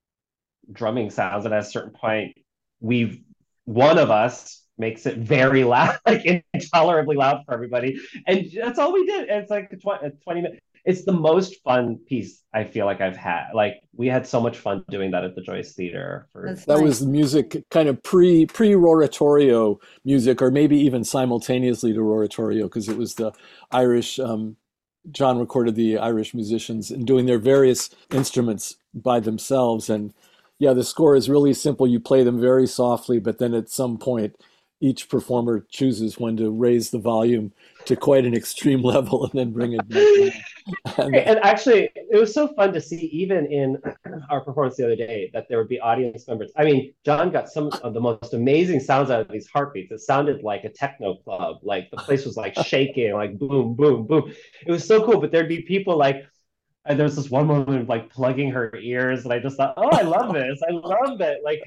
drumming sounds. And at a certain point, we've, one of us makes it very loud, like intolerably loud for everybody. And that's all we did. And it's like a twenty minutes. It's the most fun piece I feel like I've had. Like we had so much fun doing that at the Joyce Theater. For That's that nice. was music, kind of pre pre Roratorio music, or maybe even simultaneously to Roratorio, because it was the Irish. Um, John recorded the Irish musicians and doing their various instruments by themselves. And yeah, the score is really simple. You play them very softly, but then at some point, each performer chooses when to raise the volume to quite an extreme level and then bring it back down. And, and actually, it was so fun to see, even in our performance the other day, that there would be audience members. I mean, John got some of the most amazing sounds out of these heartbeats. It sounded like a techno club. Like the place was like shaking, like boom, boom, boom. It was so cool. But there'd be people like, and there was this one woman of like plugging her ears, and I just thought, oh, I love this. I love it. Like,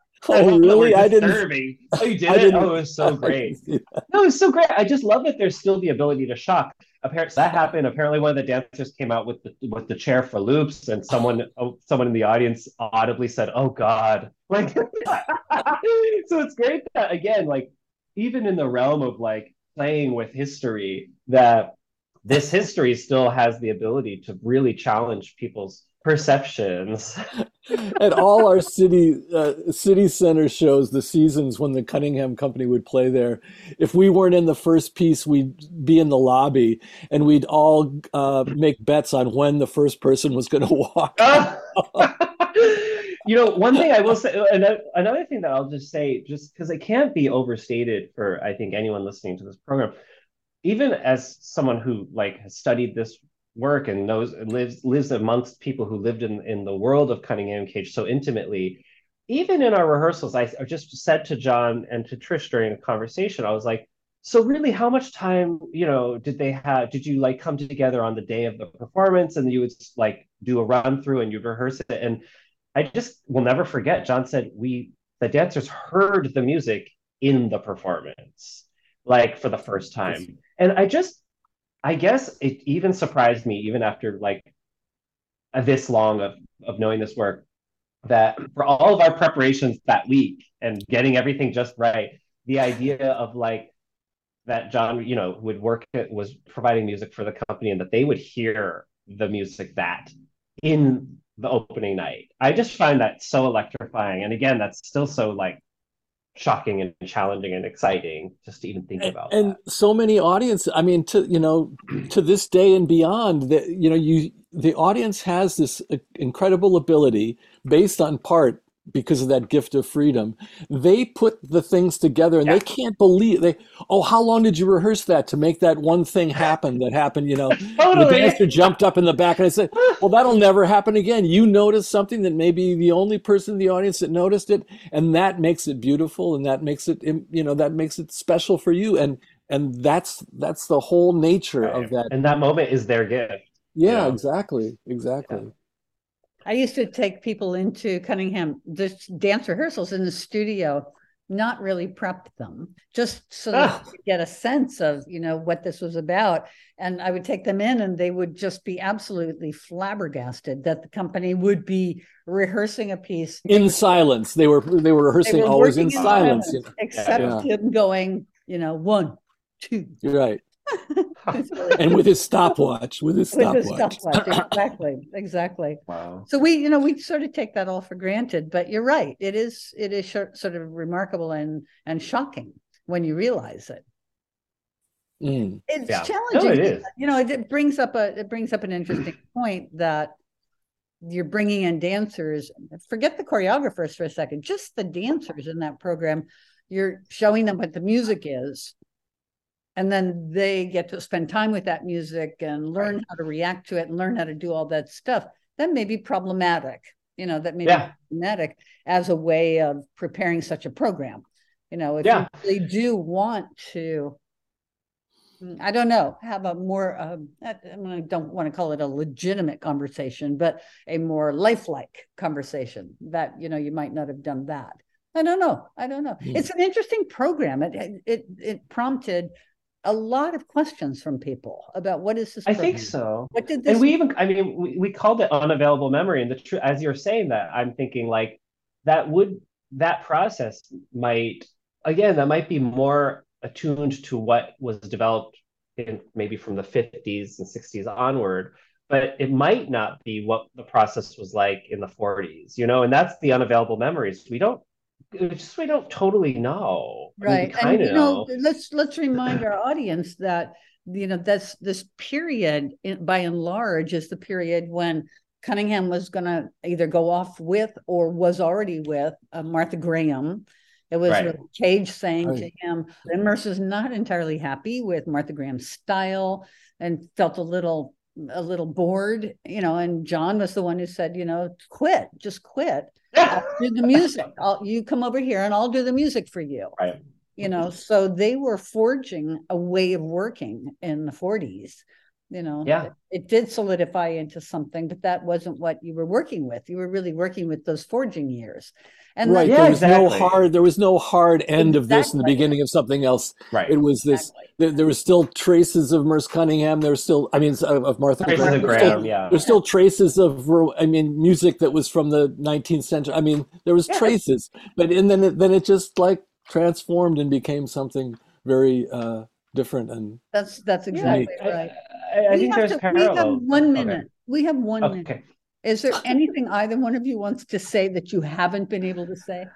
oh, really? I didn't. Oh, you did it? Oh, it was so great. No, it was so great. I just love that there's still the ability to shock. Apparently, that happened. Apparently, one of the dancers came out with the with the chair for loops, and someone oh, someone in the audience audibly said, "Oh God!" Like, so it's great that again, like even in the realm of like playing with history, that this history still has the ability to really challenge people's perceptions. At all our city uh, city center shows, the seasons when the Cunningham Company would play there, if we weren't in the first piece, we'd be in the lobby, and we'd all uh, make bets on when the first person was going to walk. You know, one thing I will say, another, another thing that I'll just say, just because it can't be overstated for, I think, anyone listening to this program, even as someone who like has studied this work and knows lives lives amongst people who lived in in the world of Cunningham Cage so intimately, even in our rehearsals, I, I just said to John and to Trish during a conversation, I was like, so really, how much time, you know, did they have? Did you like come together on the day of the performance and you would like do a run through and you'd rehearse it? And I just will never forget. John said we the dancers heard the music in the performance, like for the first time. And I just, I guess it even surprised me, even after like this long of of knowing this work, that for all of our preparations that week and getting everything just right, the idea of like that John, you know, would work at, was providing music for the company and that they would hear the music that in the opening night. I just find that so electrifying. And again, that's still so like shocking and challenging and exciting just to even think and, about and that. so many audience, I mean, to you know, to this day and beyond, that you know, you the audience has this uh, incredible ability based on part because of that gift of freedom. They put the things together and Yeah. they can't believe they, oh, how long did you rehearse that to make that one thing happen that happened? You know, Totally. the dancer jumped up in the back and I said, well, that'll never happen again. You noticed something that may be the only person in the audience that noticed it. And that makes it beautiful. And that makes it, you know, that makes it special for you. And, and that's, that's the whole nature Right. of that. And that moment is their gift. Yeah, you know? exactly. Exactly. Yeah. I used to take people into Cunningham, this dance rehearsals in the studio, not really prep them, just so that Ah. they could get a sense of, you know, what this was about. And I would take them in and they would just be absolutely flabbergasted that the company would be rehearsing a piece In silence. They were they were rehearsing they were always in working in silence. silence, you know. except Yeah. him going, you know, one, two. You're right. It's really And with his stopwatch, with his with the stopwatch. stopwatch. Exactly, exactly. Wow. So we, you know, we sort of take that all for granted, but you're right. It is, it is sort of remarkable and and shocking when you realize it. Mm. It's Yeah. challenging. No, it is. You know, it, it brings up a it brings up an interesting point that you're bringing in dancers. Forget the choreographers for a second. Just the dancers in that program. You're showing them what the music is. And then they get to spend time with that music and learn Right. how to react to it and learn how to do all that stuff. That may be problematic, you know, that may Yeah. be problematic as a way of preparing such a program. You know, if Yeah. you really do want to, I don't know, have a more, uh, I don't want to call it a legitimate conversation, but a more lifelike conversation that, you know, you might not have done that. I don't know. I don't know. Hmm. It's an interesting program. It, it, it prompted a lot of questions from people about what is this I program? think so. What did this And we mean? even, I mean, we, we called it unavailable memory. And the truth, as you're saying that, I'm thinking like that would, that process might, again, that might be more attuned to what was developed in maybe from the fifties and sixties onward, but it might not be what the process was like in the forties, you know, and that's the unavailable memories. We don't, it's just we don't totally know. I mean, we Right. And kind of you know, know. let's let's remind our audience that you know that's this period in, by and large is the period when Cunningham was going to either go off with or was already with uh, Martha Graham. It was Right. really Cage saying Right. to him, and Mercer's not entirely happy with Martha Graham's style and felt a little a little bored, you know, and John was the one who said, you know, quit, just quit. I'll do the music. I'll, you come over here and I'll do the music for you. Right. You know, so they were forging a way of working in the forties. You know, Yeah. it, it did solidify into something, but that wasn't what you were working with. You were really working with those forging years. And Right. then, Yeah, there was no exactly. hard there was no hard end of this and the Exactly. beginning of something else. Right. It was this Exactly. there, there was still traces of Merce Cunningham. There was still I mean of, of Martha Traces Graham. of There's Graham, still, yeah. there's still traces of I mean music that was from the nineteenth century. I mean, there was Yeah. traces. But and then it then it just like transformed and became something very uh different and That's that's Yeah, exactly I, right. I, I We think have there's to, we have parallels. one Okay. minute. We have one minute. Okay. Is there anything either one of you wants to say that you haven't been able to say?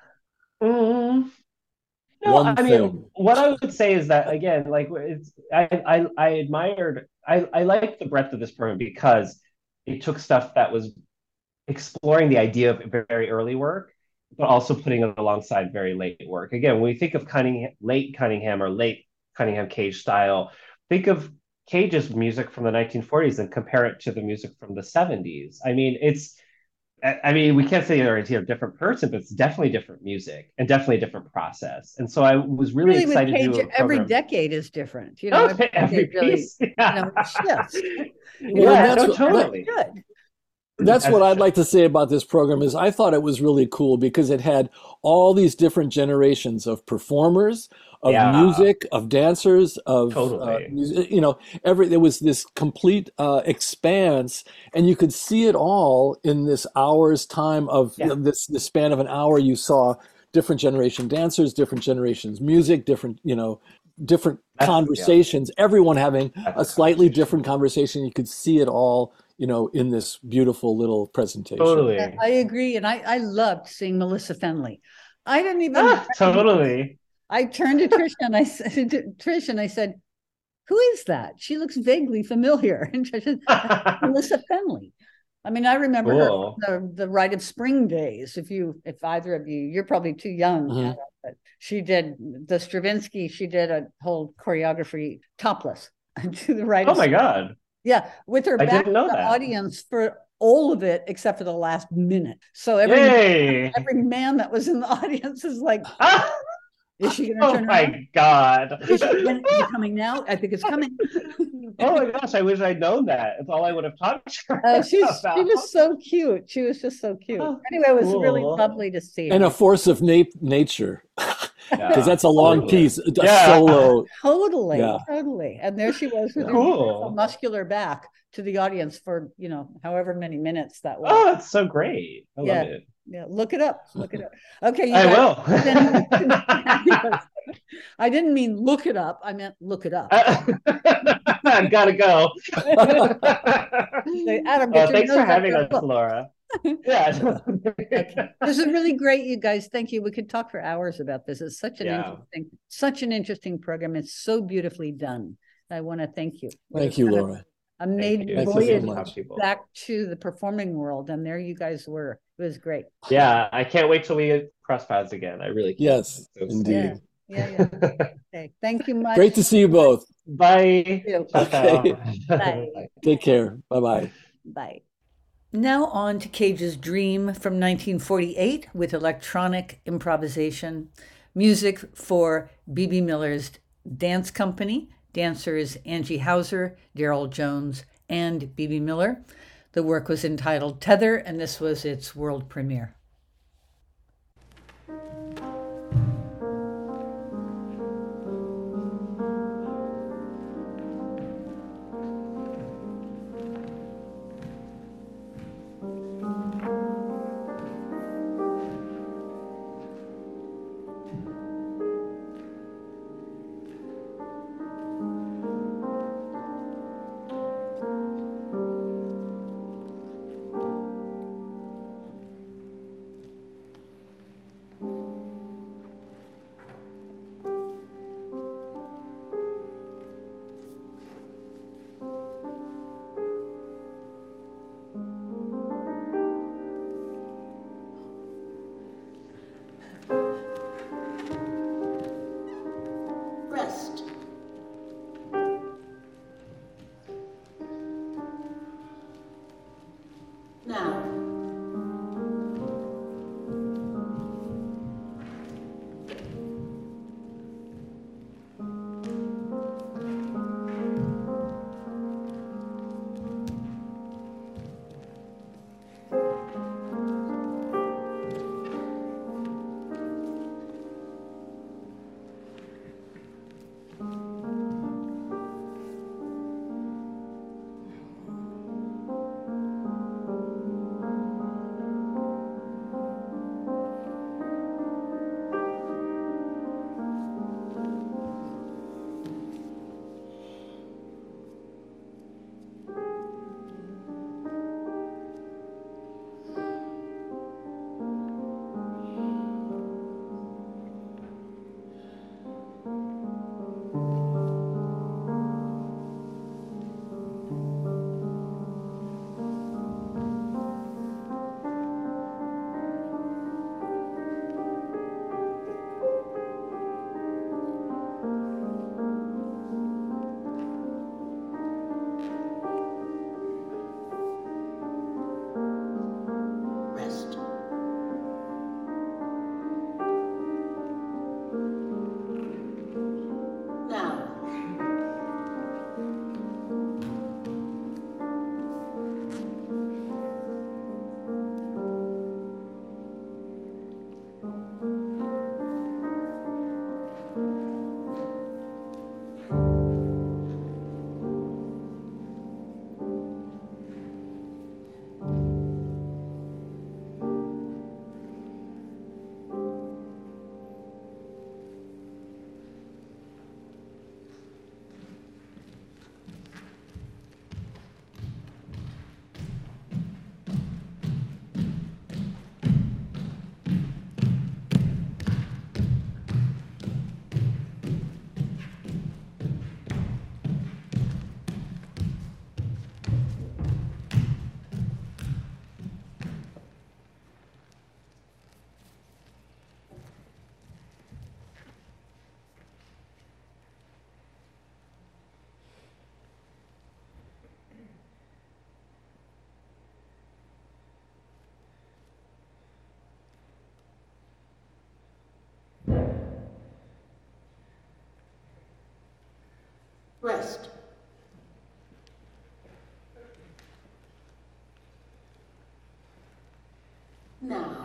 Mm, no, one I mean, thing. what I would say is that again, like it's I I, I admired I I liked the breadth of this program because it took stuff that was exploring the idea of very early work, but also putting it alongside very late work. Again, when we think of Cunningham, late Cunningham or late Cunningham Cage style, think of Cage's music from the nineteen forties and compare it to the music from the seventies. I mean, it's I mean, we can't say they're a different person, but it's definitely different music and definitely a different process. And so I was really Really, with excited to Cage, do a every program. decade is different. You know, No, every every decade really, piece. you Yeah. know, shifts. You Well, know, and Yeah, that's no, what that, totally. good. that's As what it I'd should. like to say about this program is I thought it was really cool because it had all these different generations of performers, of Yeah, music, of dancers, of uh, totally. music, you know, every there was this complete uh, expanse, and you could see it all in this hour's time of you Yeah, know, this the span of an hour. You saw different generation dancers, different generations music, different you know, different that's yeah, conversations. Everyone having that's a the slightly conversation. different conversation. You could see it all you know, in this beautiful little presentation. Yeah, Totally. I agree, and I I loved seeing Melissa Fenley. I didn't even Ah, recognize. totally. I turned to Trish and I said to Trish and I said, "Who is that? She looks vaguely familiar." And Trish said, "That's Melissa Fenley." I mean, I remember her Cool. from the the Rite of Spring days. If you, if either of you, you're probably too young, Mhm. Anna, but she did the Stravinsky. She did a whole choreography topless to the Rite Oh of my Spring. God. Yeah, with her I back didn't to know the that. audience for all of it except for the last minute. So every Yay. every man that was in the audience is like, Ah, is she going to oh turn around? my God. Is she? When, is it coming now? I think it's coming. Oh my gosh, I wish I'd known that. It's all I would have talked to Oh, her she's she about. was so cute. She was just so cute. Oh, Anyway, it was really cool. lovely to see And a her. force of na- nature, because Yeah, that's a long Totally, piece, totally. a Yeah. solo. totally, Yeah, totally. And there she was with yeah. her beautiful Cool. muscular back to the audience for, you know, however many minutes that was. Oh, it's so great. I love Yeah, it. yeah. Look it up. Look it up. Okay, you I guys. will. Then I didn't mean look it up. I meant look it up. I've got to go. Say, Adam, get Uh, your thanks for nose up having there. us, Look. Laura. Yeah. Okay. This is really great, you guys. Thank you. We could talk for hours about this. It's such an Yeah. interesting, such an interesting program. It's so beautifully done. I want to thank you. It Thank was you, kind of Laura. a Thank maiden you. Thank It's you so amazing voyage to much. have people. back to the performing world, and there you guys were. It was great. Yeah, I can't wait till we cross paths again. I really can't. Yes, So Yeah, indeed. yeah, yeah. Okay. Thank you Great much. to see you both. Bye. Thank you. Ciao, ciao. Okay, Bye. take care. Bye bye. Bye. Now on to Cage's Dream from nineteen forty-eight with electronic improvisation, music for B B Miller's Dance Company, dancers Angie Hauser, Daryl Jones, and B B Miller. The work was entitled Tether, and this was its world premiere. Rest. Now.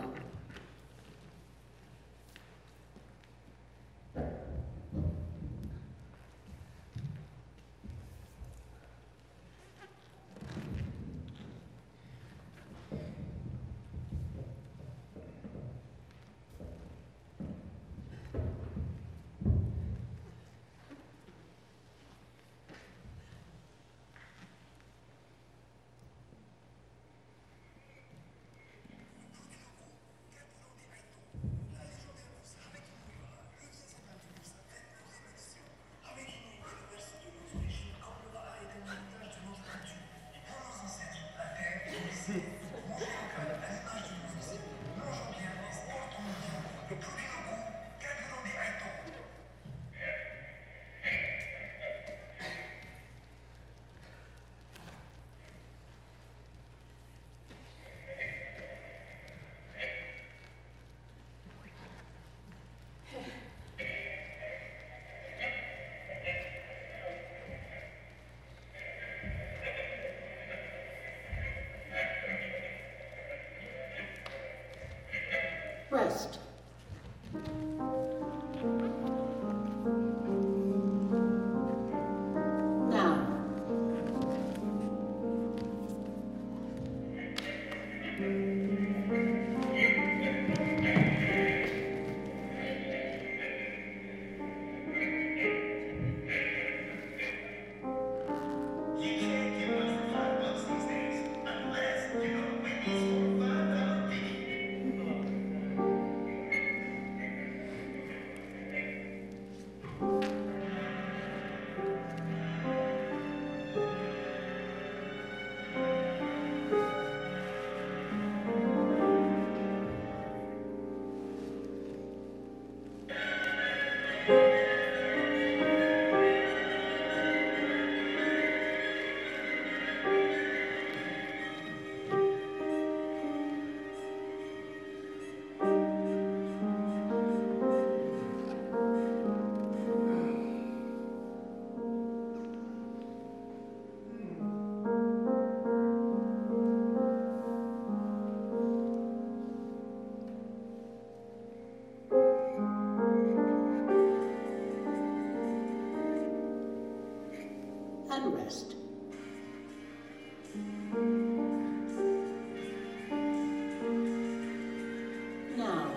Rest. Now. And rest. Now.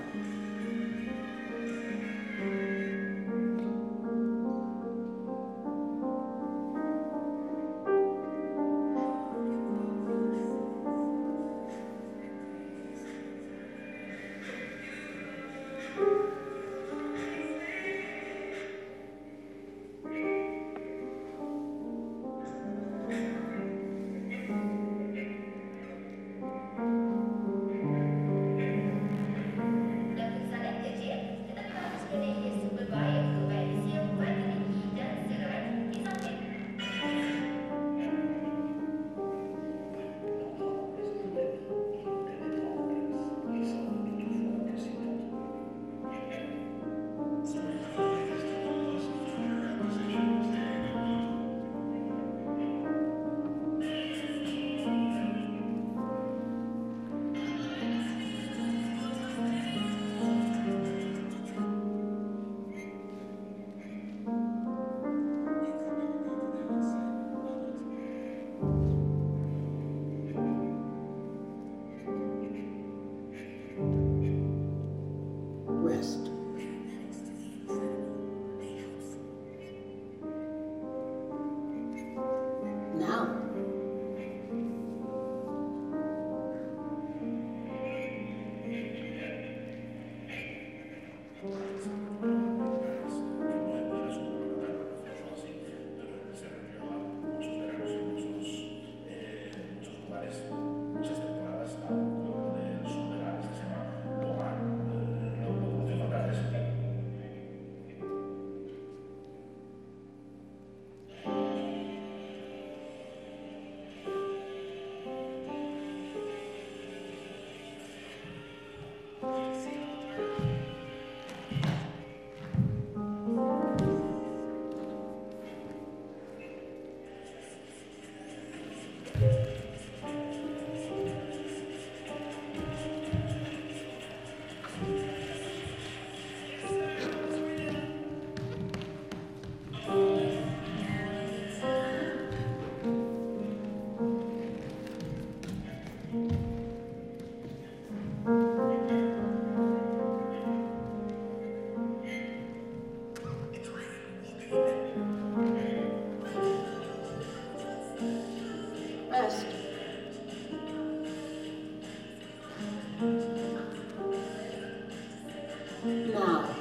Now.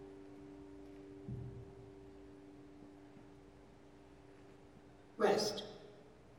Rest.